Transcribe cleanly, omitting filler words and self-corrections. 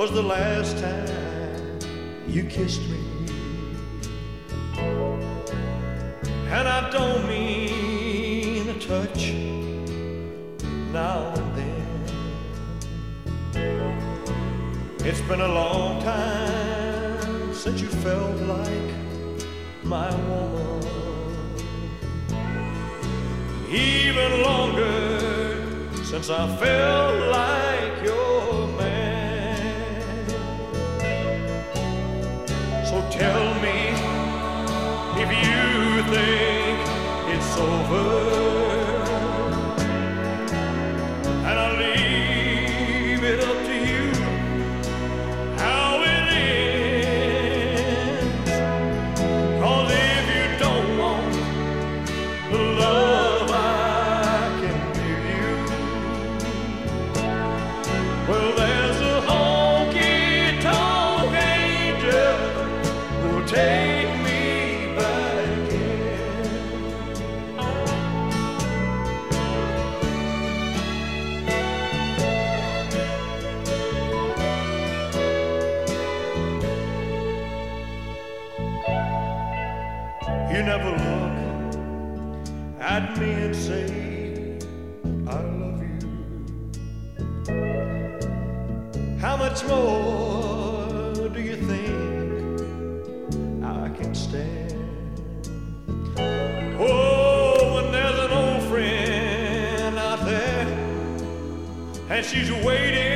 was the last time you kissed me. And I don't mean a touch now and then. It's been a long time since you felt like my woman. Even longer since I felt like your man. So tell me if you think it's over, and I'll leave it up to you how it ends. 'Cause if you don't want the love I can give you, well, there's a honky-tonk angel who'll take me back in. You never look at me and say, I love you. How much more do you think I can stand? Oh, when there's an old friend out there and she's waiting